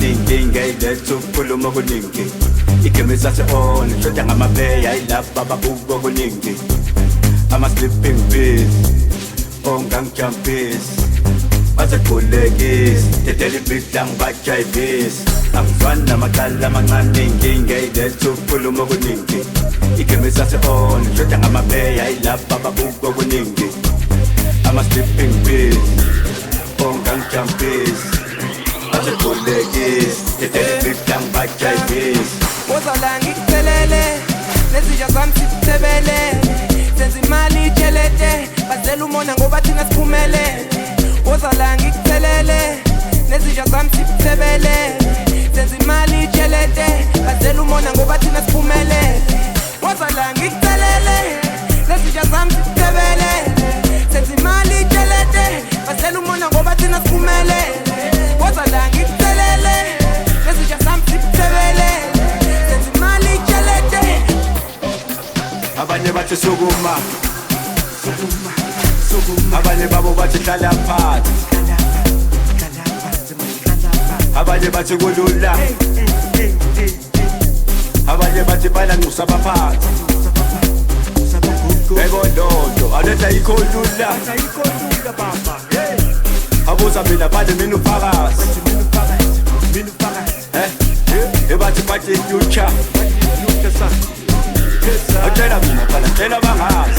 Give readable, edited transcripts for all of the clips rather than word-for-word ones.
amaningi ngayletha ukukhuluma okuningi igame sase-on shoda ngamabeya yilapha ababuka okuningi ama-sleeping pills ongangijampisi basekhulekisi dedela ibidla ngibajayivisi angizwani namaqala amancane ngingayletha ukukhuluma okuningi igame sase-on shoda ngamabeya yilapha ababuka okuningi ama-sleeping pills ongangijampisi basekhulekisi dedela ibidla ngibajayivisi Uzala ngikucelele nezitsha zami sikuthebelele senza imali itshelete bazela umona ngoba thina siphumelele Uzala ngikucelele nezitsha zami sikuthebelele senza imali itshelete bazela umona ngoba thina siphumelele Uzala ngikucelele nezitsha zami sikuthebelele senza imali itshelete bazela umona ngoba thina siphumelele Uzala ngikucelele nezitsha zami sikuthebelele abanye bathi sukuma abanye babo bathi hlala phansi abanye bathi kulula abanye bathi balanxusa abaphansi ekondondo aletha ikholula abuza mina bale mina uphakathi ebathi bathi future Atela mina pala tela bangazi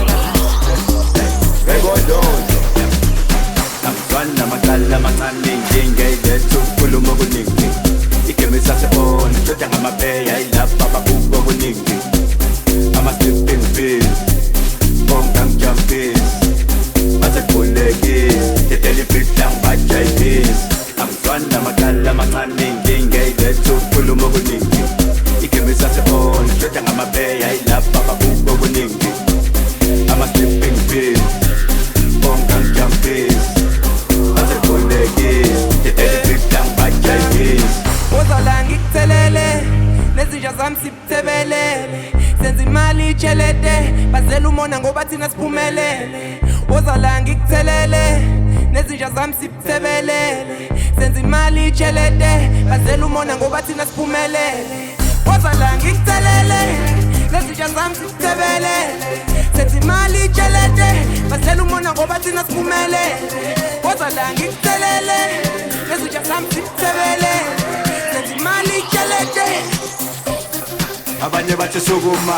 Regododo Angizwana amaqala amancane ngingayletha ukukhuluma okuningi igame sase-on shoda ngamabeya yilapha ababuka okuningi ama-sleeping pills ongangijampisi basekhulekisi dedela ibidla ngibajayivisi angizwana amaqala amancane ngingayletha ukukhuluma okuningi igame sase-on shoda ngamabeya yilapha ababuka okuningi ama-sleeping pills ongangijampisi basekhulekisi dedela ibidla ngibajayivisi Uzala ngikucelele nezitsha zami sikuthebelele senza imali itshelete bazela umona ngoba thina siphumelele Uzala ngikucelele nezitsha zami sikuthebelele senza imali itshelete bazela umona ngoba thina siphumelele Uzala ngikucelele nezitsha zami sikuthebelele senza imali itshelete bazela umona ngoba thina siphumelele Uzala ngikucelele nezitsha zami sikuthebelele senza imali itshelete abanye bathi sukuma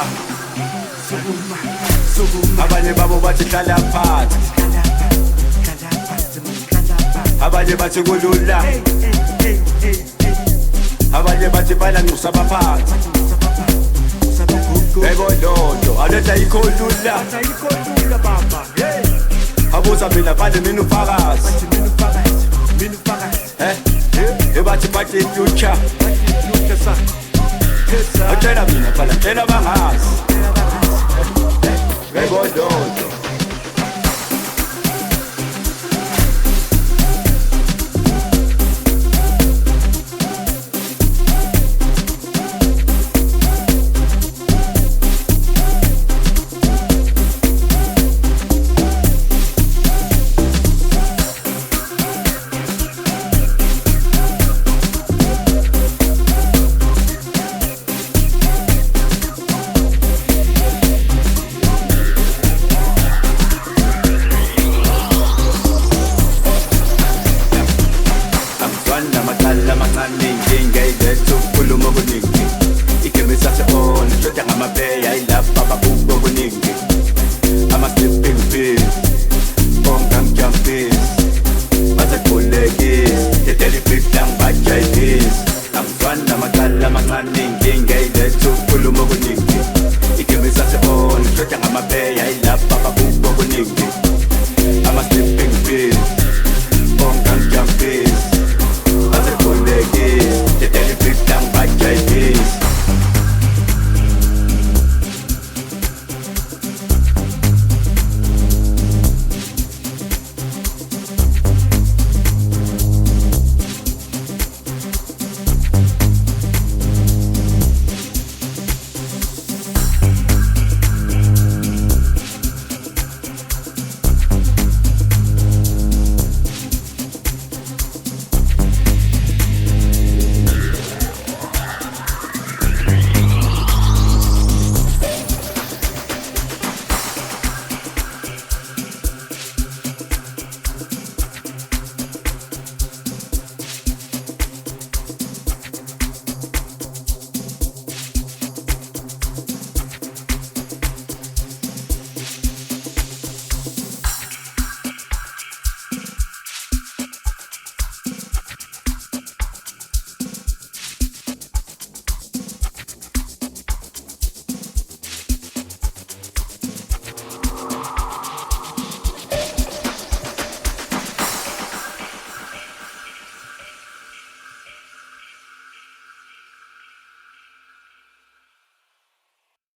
abanye babo bathi hlala phansi abanye bathi kulula abanye bathi balanxusa abaphansi ekondondo aletha ikholula abuza mina bale mina uphakathi ebathi bathi future atela mina pala tela bangazi ekondondo I'm